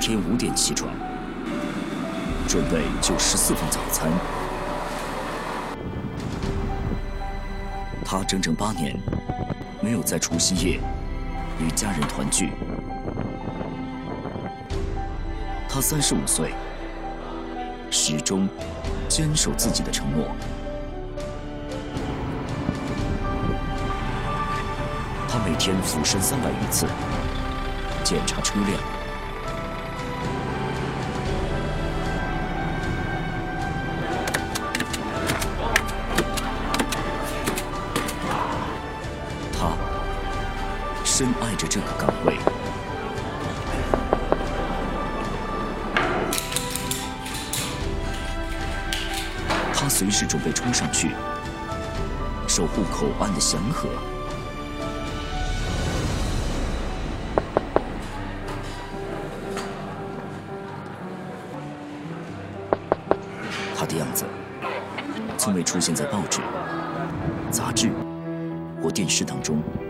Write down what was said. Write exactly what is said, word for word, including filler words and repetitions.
天五点起床，准备就十四份早餐。他整整八年没有在除夕夜与家人团聚。他三十五岁，始终坚守自己的承诺。他每天俯身三百余次，检查车辆。他深爱着这个岗位。他随时准备冲上去，守护口岸的祥和。他的样子从未出现在报纸、杂志或电视当中。